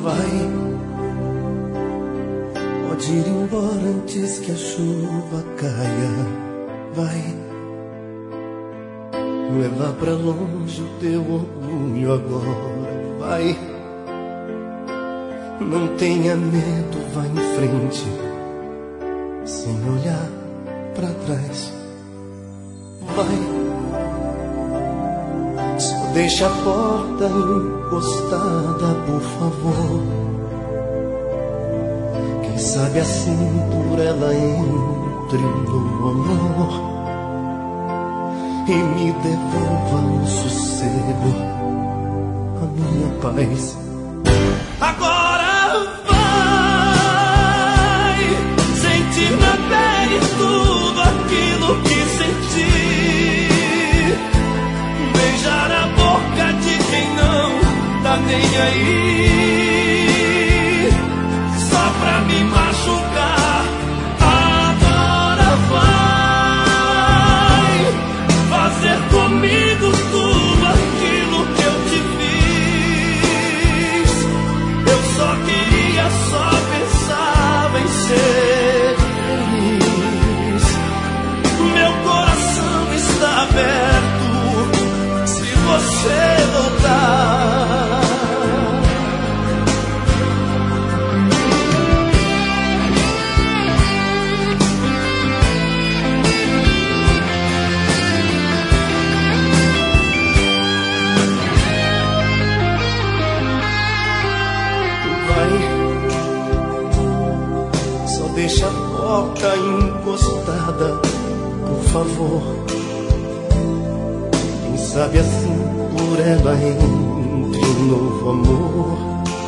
Vai, pode ir embora antes que a chuva caia. Vai, leva pra longe o teu orgulho agora. Vai, não tenha medo, vai em frente, sem olhar pra trás. Vai, só deixa a porta encostada, por favor. Quem sabe assim por ela entre no amor e me devolva o sossego, a minha paz. Agora vai sentir na pele tudo aquilo que senti, beijar a boca de quem não tá nem aí, só pra me machucar. Agora vai fazer comigo tudo aquilo que eu te fiz. Eu só queria, só pensava em ser feliz. Meu coração está aberto se você voltar. Deixa a porta encostada, por favor. Quem sabe assim por ela entre um novo amor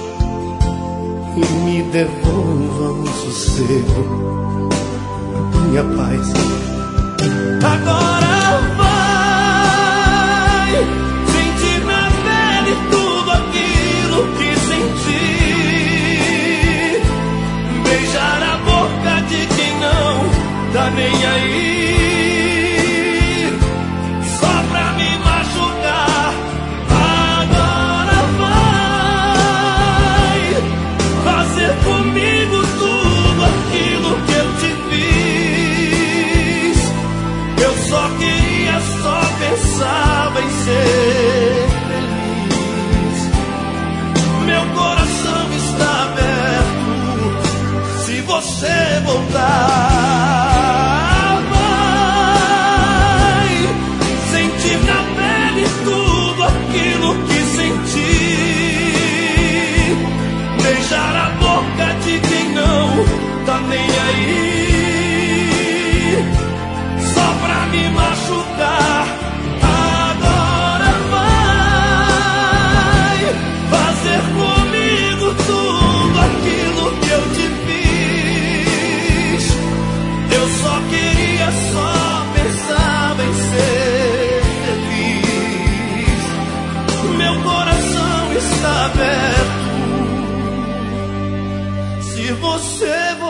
e me devolva um sossego, a minha paz. Agora vai sentir na pele tudo aquilo que senti, beijar a boca de quem não tá nem aí, só pra me machucar. Agora vai fazer comigo tudo aquilo que eu te fiz. Eu só queria, só pensava em ser feliz. Meu coração está aberto se você voltar. Vai sentir na pele tudo aquilo que senti, beijar a boca de quem não tá nem aí, só pra me machucar. Agora vai fazer comigo tudo aquilo que eu te fiz. Eu só queria, só pensava em ser feliz. Meu coração está aberto se você